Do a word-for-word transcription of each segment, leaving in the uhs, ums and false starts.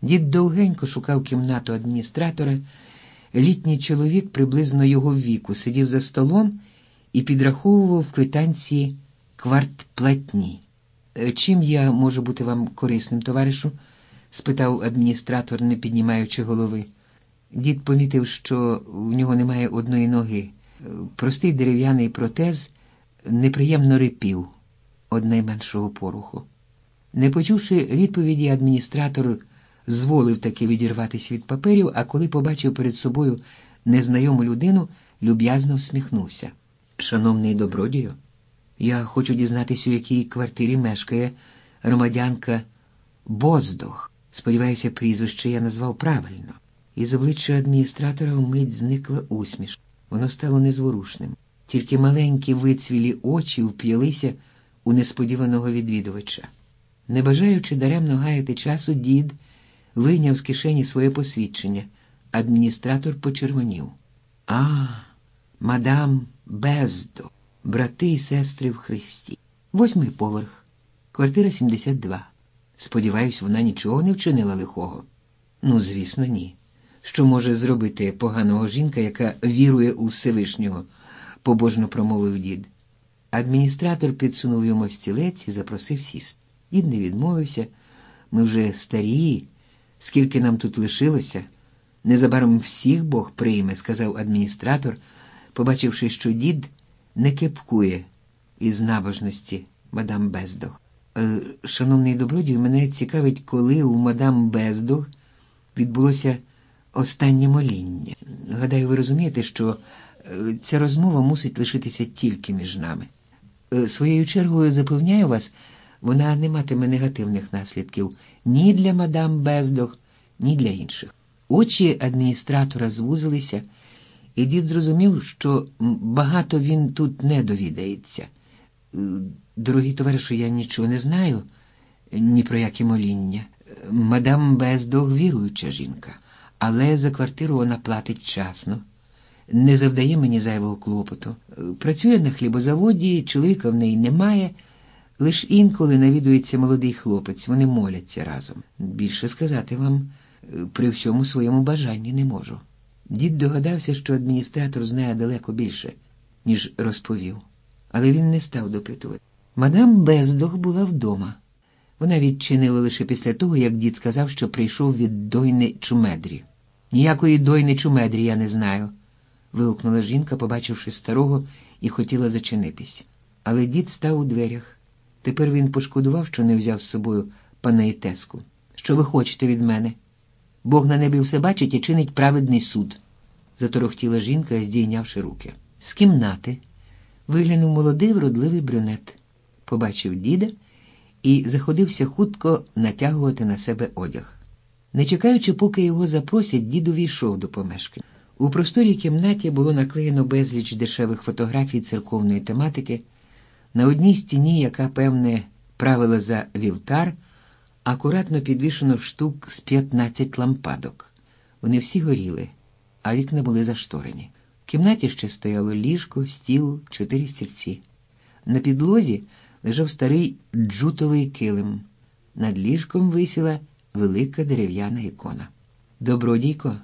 Дід довгенько шукав кімнату адміністратора. Літній чоловік приблизно його віку сидів за столом і підраховував в квитанції квартплатні. «Чим я можу бути вам корисним, товаришу?» – спитав адміністратор, не піднімаючи голови. Дід помітив, що в нього немає одної ноги. Простий дерев'яний протез неприємно рипів од найменшого поруху. Не почувши відповіді, адміністратор зволив таки відірватися від паперів, а коли побачив перед собою незнайому людину, люб'язно всміхнувся. «Шановний добродію, я хочу дізнатися, у якій квартирі мешкає громадянка Боздох. Сподіваюся, прізвище я назвав правильно». Із обличчя адміністратора вмить зникла усмішка. Воно стало незворушним. Тільки маленькі вицвілі очі вп'ялися у несподіваного відвідувача. Не бажаючи даремно гаяти часу, дід вийняв з кишені своє посвідчення. Адміністратор почервонів. «А, мадам Бездох, брати і сестри в Христі. Восьмий поверх, квартира сімдесят два. Сподіваюсь, вона нічого не вчинила лихого?» «Ну, звісно, ні. Що може зробити поганого жінка, яка вірує у Всевишнього?» – побожно промовив дід. Адміністратор підсунув йому стілець і запросив сісти. Дід не відмовився. «Ми вже старі. Скільки нам тут лишилося? Незабаром всіх Бог прийме», – сказав адміністратор, побачивши, що дід не кепкує із набожності мадам Бездох. Е, «Шановний добродію, мене цікавить, коли у мадам Бездох відбулося останнє моління. Гадаю, ви розумієте, що ця розмова мусить лишитися тільки між нами. Своєю чергою запевняю вас, вона не матиме негативних наслідків ні для мадам Бездох, ні для інших». Очі адміністратора звузилися, і дід зрозумів, що багато він тут не довідається. «Дорогі товариші, я нічого не знаю, ні про які моління. Мадам Бездох віруюча жінка, але за квартиру вона платить часно. Не завдає мені зайвого клопоту. Працює на хлібозаводі, чоловіка в неї немає, лиш інколи навідується молодий хлопець, вони моляться разом. Більше сказати вам при всьому своєму бажанні не можу». Дід догадався, що адміністратор знає далеко більше, ніж розповів, але він не став допитувати. Мадам Бездох була вдома. Вона відчинила лише після того, як дід сказав, що прийшов від дойни Чумедрі. «Ніякої дойни Чумедрі я не знаю», – вигукнула жінка, побачивши старого, і хотіла зачинитись. Але дід став у дверях. Тепер він пошкодував, що не взяв з собою панаїтеску. «Що ви хочете від мене? Бог на небі все бачить і чинить праведний суд», – заторохтіла жінка, здійнявши руки. З кімнати виглянув молодий вродливий брюнет. Побачив діда і заходився хутко натягувати на себе одяг. Не чекаючи, поки його запросять, дід увійшов до помешкання. У просторій кімнаті було наклеєно безліч дешевих фотографій церковної тематики. На одній стіні, яка, певне, правила за вівтар, акуратно підвішено штук з п'ятнадцять лампадок. Вони всі горіли, а вікна були зашторені. В кімнаті ще стояло ліжко, стіл, чотири стільці. На підлозі лежав старий джутовий килим. Над ліжком висіла велика дерев'яна ікона. «Добродійко,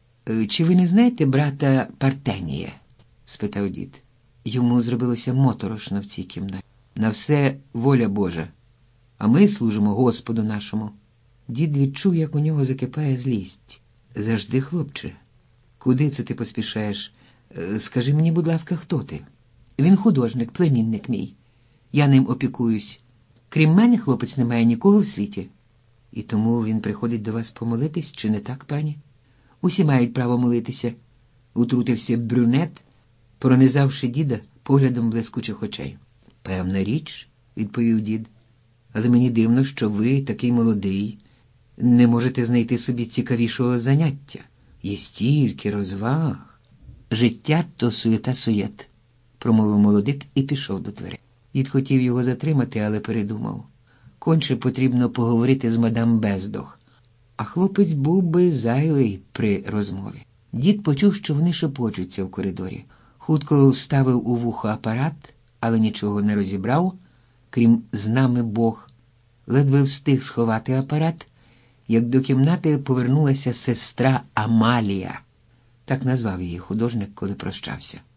чи ви не знаєте брата Партенія?» – спитав дід. Йому зробилося моторошно в цій кімнаті. «На все воля Божа, а ми служимо Господу нашому». Дід відчув, як у нього закипає злість. «Завжди, хлопче, куди це ти поспішаєш? Скажи мені, будь ласка, хто ти?» «Він художник, племінник мій. Я ним опікуюсь. Крім мене, хлопець не має нікого в світі». «І тому він приходить до вас помолитись, чи не так, пані?» «Усі мають право молитися», – утрутився брюнет, пронизавши діда поглядом блискучих очей. «Певна річ», – відповів дід, – «але мені дивно, що ви, такий молодий, не можете знайти собі цікавішого заняття. Є стільки розваг». «Життя – то суєта-суєт», – промовив молодик і пішов до дверей. Дід хотів його затримати, але передумав. Конче потрібно поговорити з мадам Бездох, а хлопець був би зайвий при розмові. Дід почув, що вони шепочуться в коридорі. Хутко вставив у вухо апарат, але нічого не розібрав, крім «З нами Бог». Ледве встиг сховати апарат, як до кімнати повернулася сестра Амалія. Так назвав її художник, коли прощався.